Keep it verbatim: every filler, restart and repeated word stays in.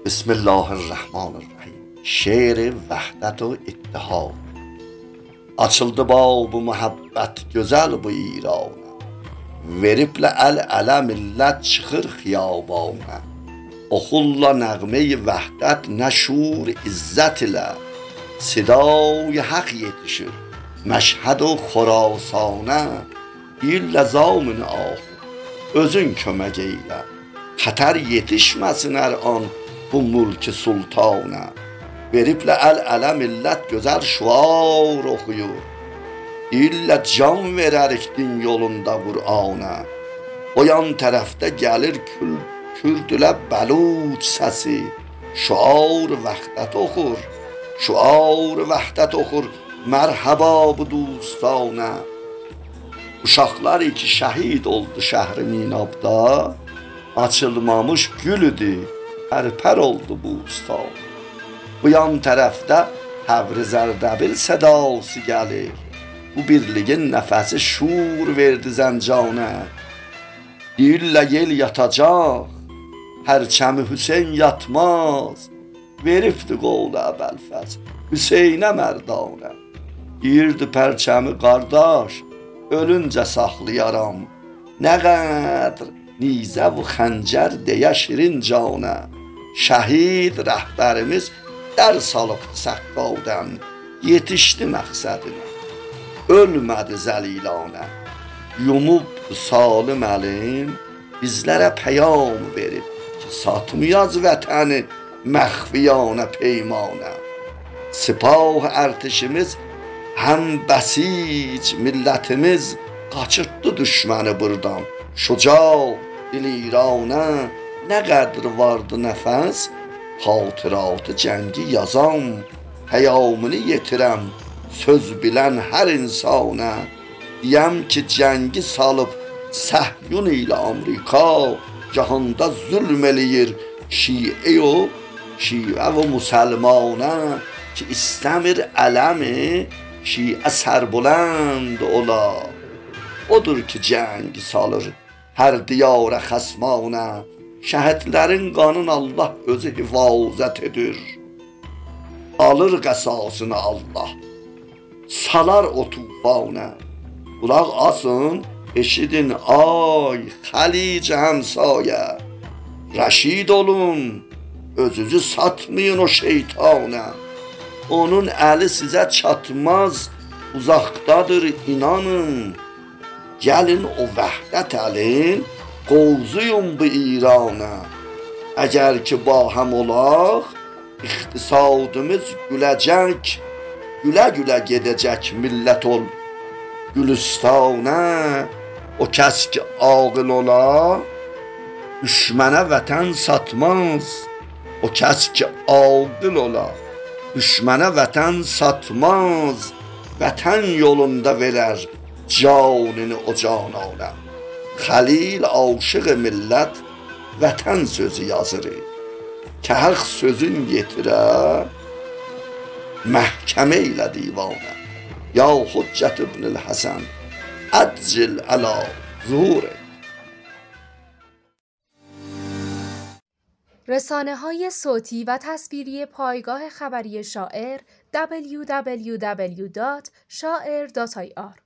بسم الله الرحمن الرحیم. شعر وحدت و اتحاد. Açıldı bab-ı muhabbət gözəl bu İrana, veriblə əl-ələ millət çıxır xiyabana. Oxulla nəğmə-i vəhdət nəşur izzət ilə, sidای haq yetişir məşhəd و xurasanə. Deyirlə zamin ahı, özün kömək eylə, xətər yetişməsin hər an bu mülk sultana. Veriblə əl-ələ millət gözəl şuar oxuyur, deyirlə can verərik din yolunda Qur'ana. O yan tərəfdə gəlir kürdülə bəluc səsi, şuar vəhdət oxur, şuar vəhdət oxur, mərhəba bu dostana. Uşaqlar ki şəhid oldu şəhri Minabda, açılmamış gülüdür, pərpər oldu bustan. Bu yan tərəfdə Həbr-i Zərdəbil sədası gəlir, bu birliyin nəfəsi şur verdi zəncana. Deyirlə yel yatacaq, pərçəmi Hüseyn yatmaz, veribdi qovlu Əbəlfəz Hüseynə mərdanə. Deyirdi pərçəmi qardaş, ölüncə saxlayaram, nə qədr nizə və xəncər deyə şirin canə. Şəhid rəhbərimiz در salıbdı səqqaldən, yetişdi məqsədinə, ölmədi zəlilanə. Yumubdu salim əlin, bizlərə peyam verib ki, satmayaz vətəni məxfiyanə peymanə. Sipah ərtişimiz həm bəsic millətimiz, qaçırtdı düşməni burdan şuca diliranə. Nə qədr vardı nəfəs, xatıratı cəngi yazam, peyamını yetirəm söz bilən hər insana. Deyəm ki cəngi salıb səhyun ilə Amerika, cahanda zülm eləyir şiə و şiə و müsəlmanə. Ki istəmir ələmi şiə sərbulənd ola, odur ki cəng salır hər diyara xəsmanə. Şəhidlərin qanın Allah özü hifazət edir, alır qəsasını Allah, salar o tufanə. Qulaq asın, eşidin ay xəlic həmsayə, rəşid olun, özünüzü satmayın o şeytanə. Onun əli sizə çatmaz, uzaqdadır inanın. Gəlin o vəhdət əlin, qovzuyum bu İrana. Əgər ki ba həm olaq, iqtisadımız güləcək, gülə-gülə gedəcək millət ol gülüstanə. O kəs ki aqil ola, düşmənə vətən satmaz. O kəs ki aqil ola, düşmənə vətən satmaz. Vətən yolunda verər canını o cananə. Xəlil aşıq millət vətən sözü yazır, ki haq sözün yetirə məhkəmə ilə divanə. Ya Hüccət ibn Həsən əcil əla zuhur. رسانه‌های صوتی و تصویری پایگاه خبری شاعر دبلیو دبلیو دبلیو دات شاعر دات آی آر